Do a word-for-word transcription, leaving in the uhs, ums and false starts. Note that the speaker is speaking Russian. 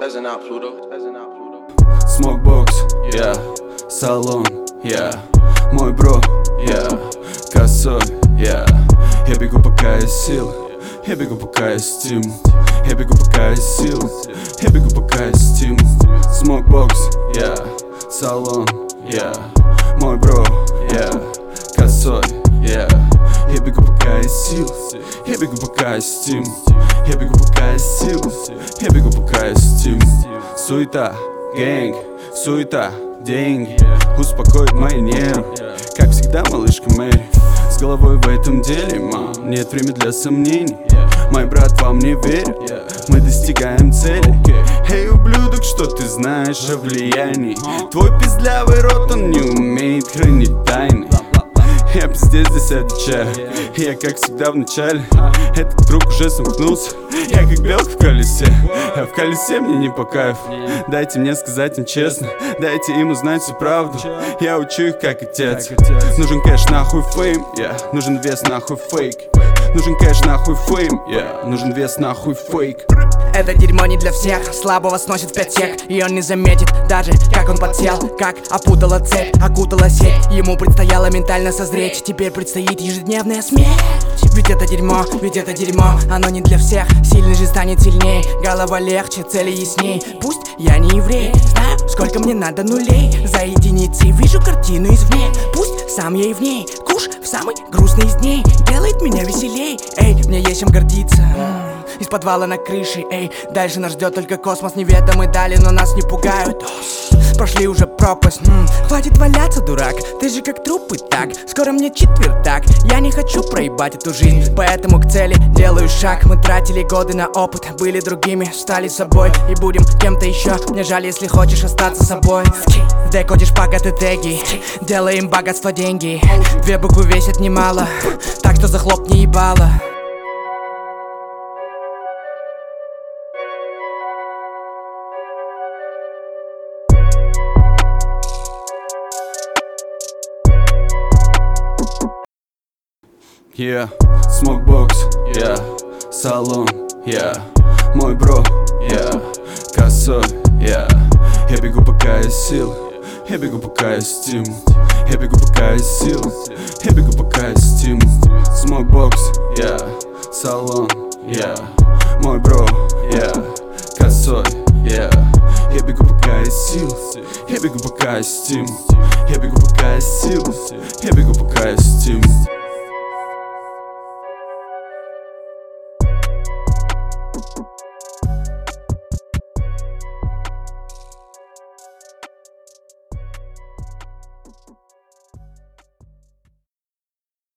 Смокбокс, я, салон, я, мой бро, я, косой, я. Я бегу пока есть силы, я бегу пока есть стимул, я бегу пока есть силы, я бегу пока есть стимул. Смокбокс, я, салон, я, мой бро, я, косой, я. Я бегу пока есть силы, я бегу пока есть стимул, я бегу пока есть силы, я бегу пока есть стимул. Суета, гэнг, суета, деньги успокоит мои нервы, как всегда, малышка Мэри. С головой в этом деле, мам, нет времени для сомнений. Мой брат вам не верит, мы достигаем цели. Эй, ублюдок, что ты знаешь о влиянии? Твой пиздлявый рот, он не умеет хранить тайны. Я пиздец здесь отвечаю, я как всегда в начале. Этот круг уже сомкнулся, я как белка в колесе. А в колесе мне не по кайфу. Дайте мне сказать им честно, дайте им узнать всю правду. Я учу их как отец. Нужен кэш, нахуй фейм, yeah. Нужен вес, нахуй фейк. Нужен кэш, нахуй фейм, yeah. Нужен вес, нахуй фейк. Это дерьмо не для всех, слабого сносит в пять сек. И он не заметит даже, как он подсел, как опутала цепь, окутала сеть. Ему предстояло ментально созреть, теперь предстоит ежедневная смерть. Ведь это дерьмо, ведь это дерьмо, оно не для всех. Сильный же станет сильней, голова легче, цели ясней. Пусть я не еврей, знаю, сколько мне надо нулей. За единицей вижу картину извне. Пусть сам я и в ней, куш в самый грустный из дней делает меня веселей. Эй, мне есть чем гордиться. Из подвала на крыше, эй, дальше нас ждет только космос. Неведомый дали, но нас не пугают. Прошли уже пропасть, м-м. Хватит валяться, дурак, ты же как труп и так. Скоро мне четвертак, я не хочу проебать эту жизнь, поэтому к цели делаю шаг. Мы тратили годы на опыт, были другими, стали собой. И будем кем-то еще, мне жаль, если хочешь остаться собой. Декодишь богатые теги, делаем богатство деньги. Две буквы весят немало, так что захлопни ебало. Я, смокбокс, я, салон, я, мой бро, я, косой, я. Я бегу пока есть силы, я бегу пока есть стимул, я бегу пока есть силы, я бегу пока есть стимул. Смокбокс, я, салон, я, мой бро, я, косой, я. Я бегу пока есть силы, я бегу пока есть стимул, я бегу пока есть силы, я бегу пока есть стимул.